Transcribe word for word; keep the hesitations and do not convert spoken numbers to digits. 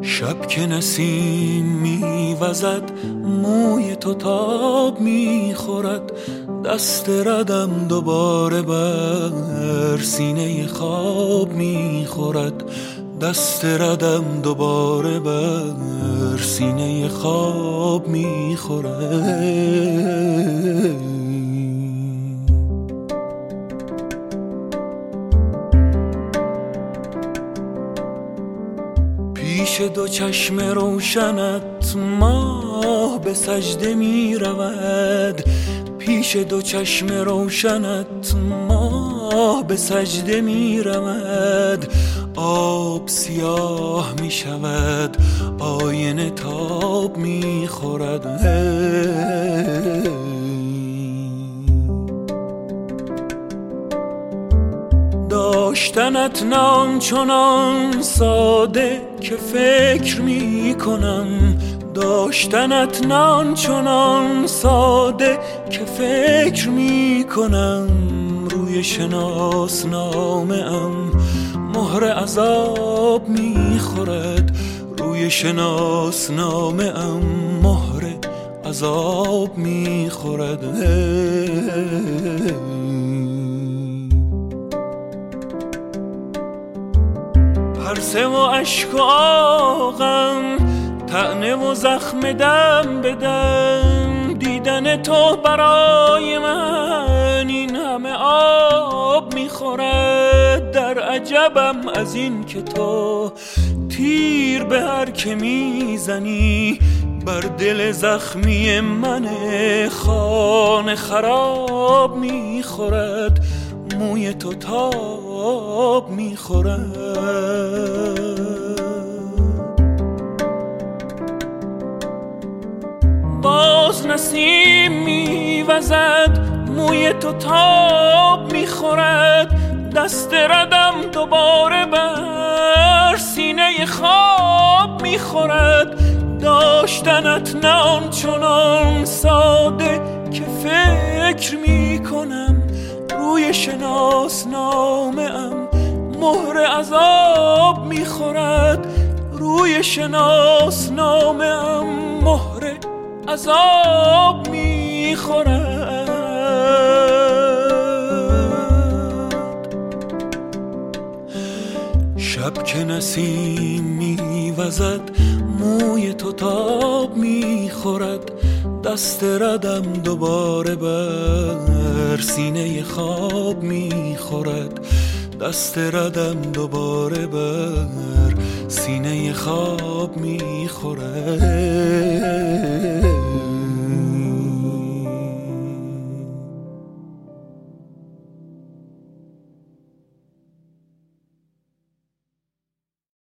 شب که نسیم میوزد موی تو تاب میخورد، دست ردم دوباره بر سینه خواب میخورد، دست ردم دوباره بر سینه خواب میخورد. پیش دو چشم روشنت ماه به سجده می رود، پیش دو چشم روشنت ماه به سجده می رود، آب سیاه می شود آینه تاب می خورد. داشتنت نان چنان ساده که فکر می کنم، داشتنت نان چنان ساده که فکر می کنم، روی شناسنامه ام مهر عذاب می خورد، روی شناسنامه ام مهر عذاب می خورد. پرسه و اشک و آغم طعنه و زخم دم بدم، دیدن تو برای من این همه آب میخورد. در عجبم از این که تو تیر به هر که میزنی بر دل زخمی من خانه خراب میخورد، موی تو تاب میخورد. باز نسیم میوزد موی تو تاب میخورد، دست ردم دوباره بر سینه خواب میخورد. داشتنت نه آنچنان ساده که فکر میکنم، روی شناسنامه ام مهر عذاب میخورد، روی شناسنامه ام مهر عذاب میخورد. شب که نسیم میوزد موی تو تاب میخورد، دست ردم دوباره بر سینه خواب میخورد، دست ردم دوباره بر سینه خواب میخورد.